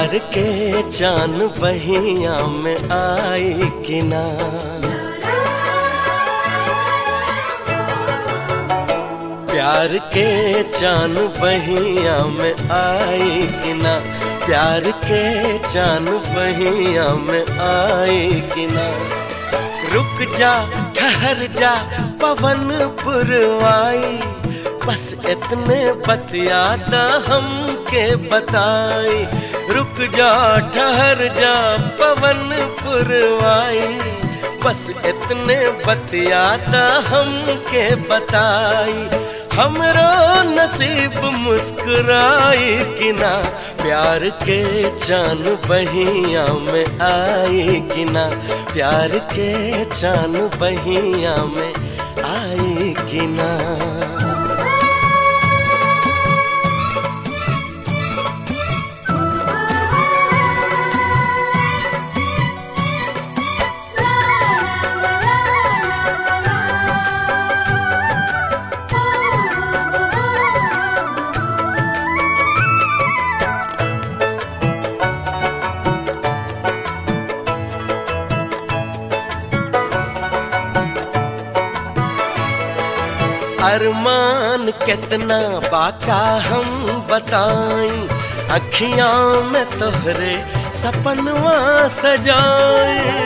प्यार के चान बहिया में आई कि ना। प्यार के चान बहिया में आई कि ना। प्यार के चान बहिया में आई कि ना। रुक जा ठहर जा पवन पुरवाई, बस इतने बतियाता हमके बताई। रुक जा ठहर जा पवन पुरवाई, बस इतने बतियाता हमके बताई। हमरो नसीब मुस्कुराई कि ना। प्यार के चान बहिया में आई कि ना। प्यार के चान बहिया में आई कि ना। अरमान कितना बाका हम बताई, अखियां में तोहरे सपनवा सजाए।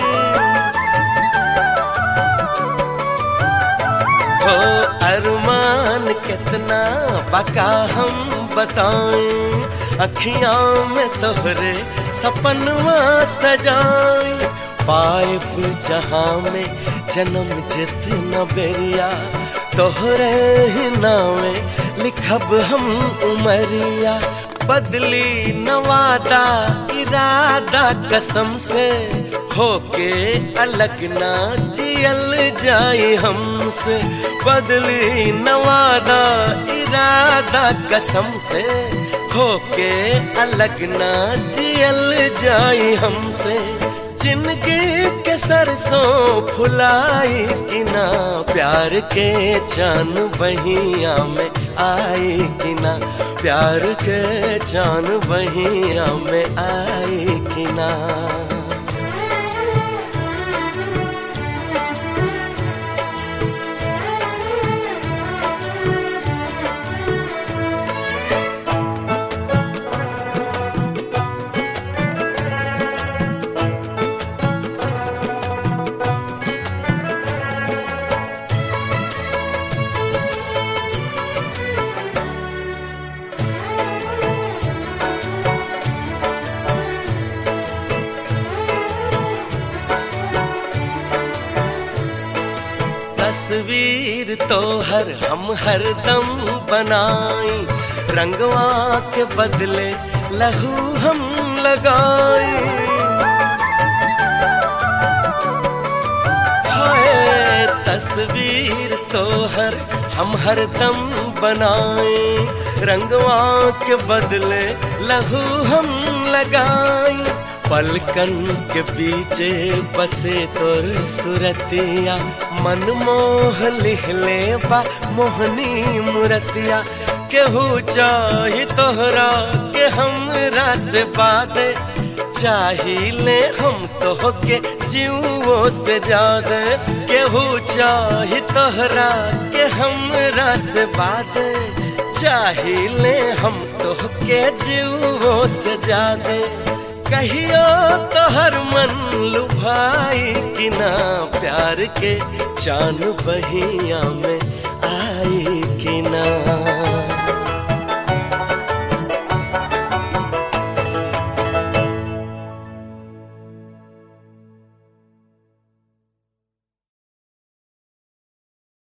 हो अरमान कितना बाका हम बताई, अखियां में तोहरे सपनवा सजाए। पाइप जहां में जन्म जितना बेरिया, तोहरे ही नावे लिखब हम उमरिया। बदली नवादा इरादा कसम से, होके अलग ना जियल जाए हमसे। बदली नवादा इरादा कसम से, होके अलग ना जियल जाए हमसे। जिंदगी के सरसों फुलाई कि ना। प्यार के चान बहिया में आई कि ना। प्यार के चान बहिया में आई कि ना। तस्वीर तो हम हर दम बनाई, रंगवा के बदले लहू हम लगाए। हाय तस्वीर तो हम हर दम बनाए, रंगवा के बदले लहू हम लगाए। पलकन के बीचे बसे तोर सुरतिया, मन मोह लिहले बा मोहनी मूरतिया। केहू चाही तोहरा के हमरा से बादे, चाहिए हम तो के जीवो से ज्यादा। केहू चाही तोहरा के हमरा से बादे, चाहिए हम तो के जीवो से ज्यादा। कहियो तोहर मन लुभाई कि ना। प्यार के चान बहिया में